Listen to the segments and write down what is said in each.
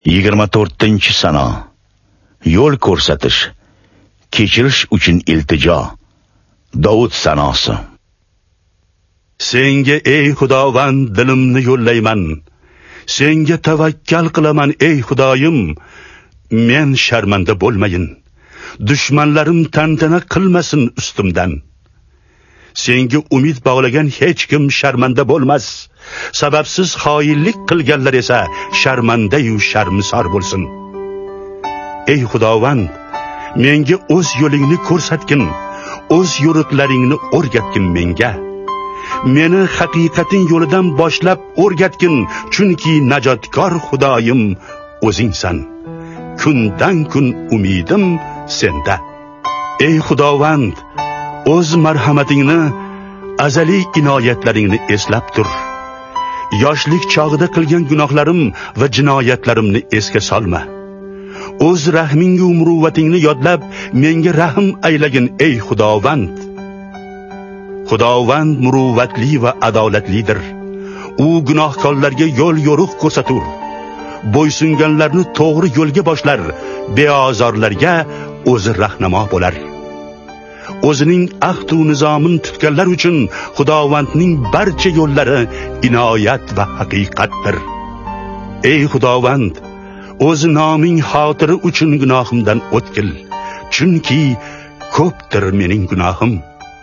24-sana. Yo'l ko'rsatish, kechirish uchun iltijo. Davud sanosi. Senga ey Xudovand dilimni yo'llayman. Senga tavakkal qilaman ey Xudoyim. Men sharmanda bo'lmayin. Dushmanlarim tantana qilmasin ustimdan. Senga umid bog'lagan hech kim sharmanda bo'lmas. Sababsiz xoinlik qilganlar esa sharmanda-yu sharmisor bo'lsin. Ey Xudovand, menga o'z yo'lingni ko'rsatgin. O'z yo'riqlaringni o'rgatgin menga. Meni haqiqating yo'lidan boshlab o'rgatgin, chunki najotkor Xudoyim o'zingsan. Kundan kun umidim senda. Ey Xudovand, o'z marhamatingni, azaliy inoyatlaringni eslab tur. Yoshlik chog'ida qilgan gunohlarim va jinoyatlarimni esga solma. O'z rahming va muruvvatingni yodlab, menga rahm aylagin ey Xudovand. Xudovand muruvvatli va adolatlidir. U gunohkorlarga yo'l yo'riq ko'rsatur. Bo'ysunganlarni to'g'ri yo'lga boshlar, beozorlarga o'zi rahnamo bo'lar. O'zining ahd va nizomin tutganlar uchun Xudovandning barcha yo'llari inoyat va haqiqatdir. Ey Xudovand, o'z noming xotiri uchun gunohimdan o'tkil, chunki ko'pdir mening gunohim.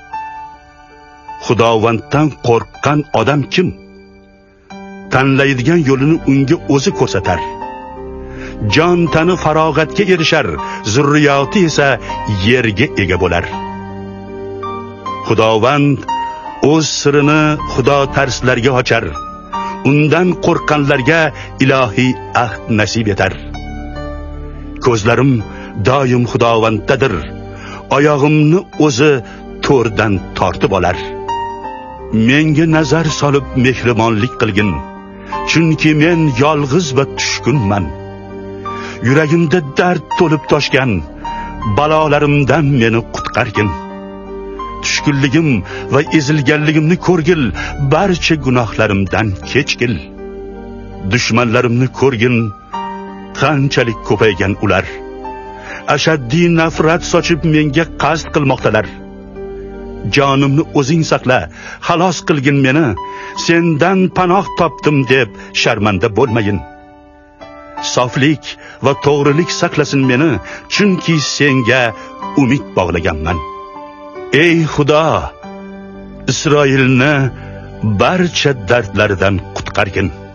Xudovanddan qo'rqqan odam kim? Tanlaydigan yo'lini unga o'zi ko'rsatar. Jon tani farog'atga erishar, zurriyoti esa yerga ega bo'lar. Xudovand o'z sirini Xudo tarslarga ochar. Undan qo'rqqanlarga ilohiy ahd nasib etar. Ko'zlarim doim Xudovanddadir. Oyog'imni o'zi to'rdan tortib olar. Menga nazar solib mehrimonlik qilgin, chunki men yolg'iz va tushkunman. Yuragimda dard to'lib toshgan, balolarimdan meni qutqargin. Tushkunligim va ezilganligimni ko'rgil, barcha gunohlarimdan kechgil. Dushmanlarimni ko'rgin, qanchalik ko'paygan ular. Ashaddiy nafrat sochib menga qasd qilmoqdalar. Jonimni o'zing saqla, xalos qilgin meni. Sendan panoh topdim deb sharmanda bo'lmayin. Soflik va to'g'rilik saqlasin meni, chunki senga umid bog'laganman. Ey Xudo, Isroilni barcha dardlaridan qutqargin.